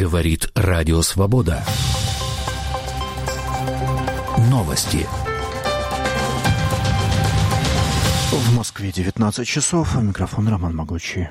Говорит Радио Свобода. Новости. В Москве 19 часов, а микрофон Роман Могучий.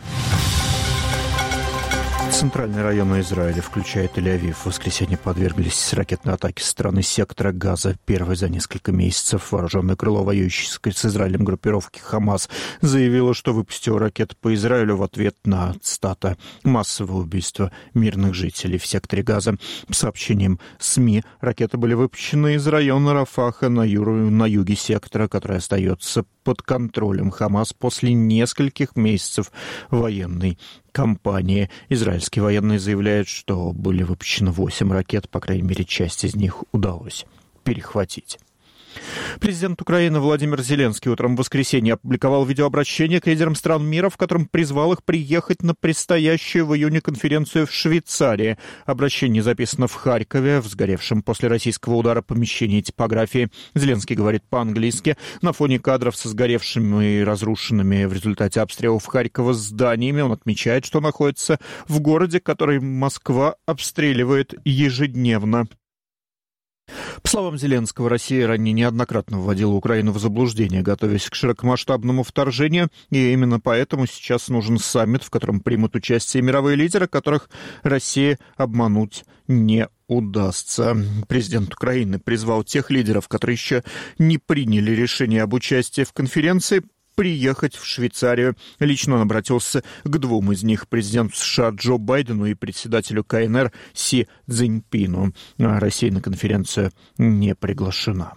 Центральные районы Израиля, включая Тель-Авив, в воскресенье подверглись ракетной атаке со стороны сектора Газа. Первой за несколько месяцев вооруженное крыло воюющей с Израилем группировки «Хамас» заявило, что выпустило ракеты по Израилю в ответ на, цитата, «массовое убийство мирных жителей в секторе Газа». По сообщениям СМИ, ракеты были выпущены из района Рафаха на юге сектора, который остается под контролем «Хамас» после нескольких месяцев военной кампании. Израильские военные заявляют, что были выпущены 8 ракет, по крайней мере, часть из них удалось перехватить. Президент Украины Владимир Зеленский утром в воскресенье опубликовал видеообращение к лидерам стран мира, в котором призвал их приехать на предстоящую в июне конференцию в Швейцарии. Обращение записано в Харькове, в сгоревшем после российского удара помещении типографии. Зеленский говорит по-английски. На фоне кадров со сгоревшими и разрушенными в результате обстрелов Харькова зданиями он отмечает, что находится в городе, который Москва обстреливает ежедневно. По словам Зеленского, Россия ранее неоднократно вводила Украину в заблуждение, готовясь к широкомасштабному вторжению, и именно поэтому сейчас нужен саммит, в котором примут участие мировые лидеры, которых Россия обмануть не удастся. Президент Украины призвал тех лидеров, которые еще не приняли решение об участии в конференции, приехать в Швейцарию. Лично он обратился к двум из них, президенту США Джо Байдену и председателю КНР Си Цзиньпину. Россия на конференцию не приглашена.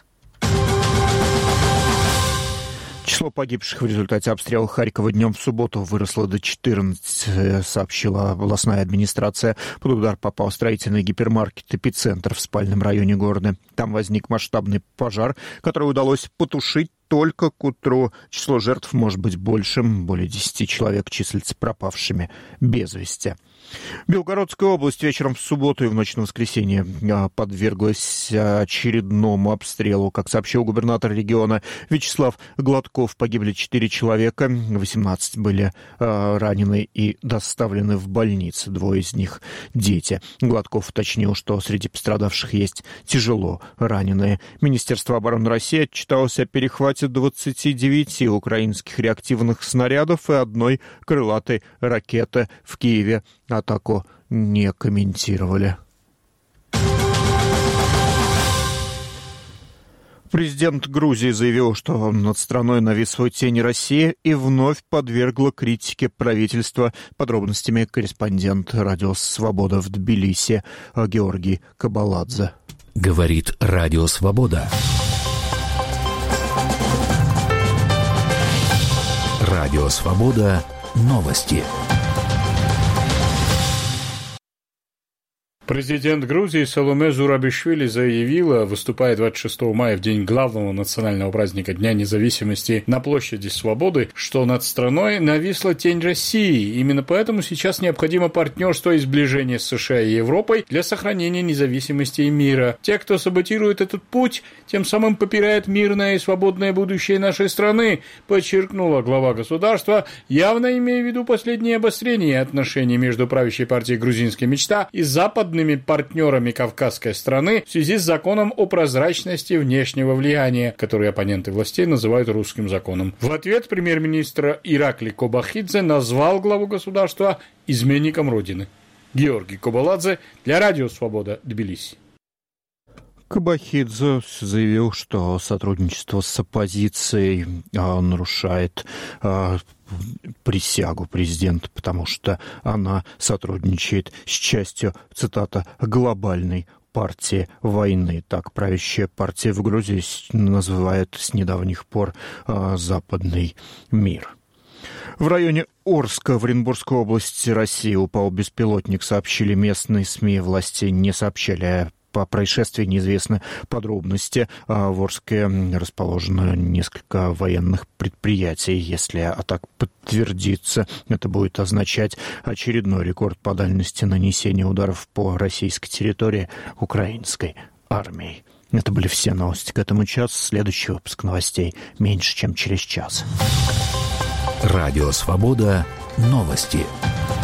Число погибших в результате обстрела Харькова днем в субботу выросло до 14, сообщила областная администрация. Под удар попал строительный гипермаркет «Эпицентр» в спальном районе города. Там возник масштабный пожар, который удалось потушить только к утру. Число жертв может быть большим. Более 10 человек числятся пропавшими без вести. Белгородская область вечером в субботу и в ночь на воскресенье подверглась очередному обстрелу. Как сообщил губернатор региона Вячеслав Гладков, погибли 4 человека, 18 были ранены и доставлены в больницы, 2 из них дети. Гладков уточнил, что среди пострадавших есть тяжело раненые. Министерство обороны России отчиталось о перехвате 29 украинских реактивных снарядов и 1 крылатой ракеты в Киеве. Атаку не комментировали. Президент Грузии заявил, что над страной навис свой тень Россия и вновь подвергла критике правительства. Подробностями корреспондент Радио Свобода в Тбилиси Георгий Кабаладзе. Говорит Радио Свобода. Радио Свобода. Новости. Президент Грузии Саломе Зурабишвили заявила, выступая 26 мая в день главного национального праздника Дня независимости на площади Свободы, что над страной нависла тень России. Именно поэтому сейчас необходимо партнерство и сближение с США и Европой для сохранения независимости и мира. Те, кто саботирует этот путь, тем самым попирает мирное и свободное будущее нашей страны, подчеркнула глава государства, явно имея в виду последнее обострение отношений между правящей партией «Грузинская мечта» и западными партнерами кавказской страны в связи с законом о прозрачности внешнего влияния, который оппоненты властей называют русским законом. В ответ премьер-министр Иракли Кобахидзе назвал главу государства изменником Родины. Георгий Кабаладзе для Радио Свобода, Тбилиси. Кобахидзе заявил, что сотрудничество с оппозицией нарушает присягу президента, потому что она сотрудничает с частью, цитата, глобальной партии войны. Так правящая партия в Грузии называют с недавних пор западный мир. В районе Орска в Оренбургской области России упал беспилотник, сообщили местные СМИ. Власти не сообщали по происшествию, неизвестны подробности. В Орске расположено несколько военных предприятий. Если атака подтвердится, это будет означать очередной рекорд по дальности нанесения ударов по российской территории украинской армией. Это были все новости к этому часу. Следующий выпуск новостей меньше, чем через час. Радио Свобода. Новости.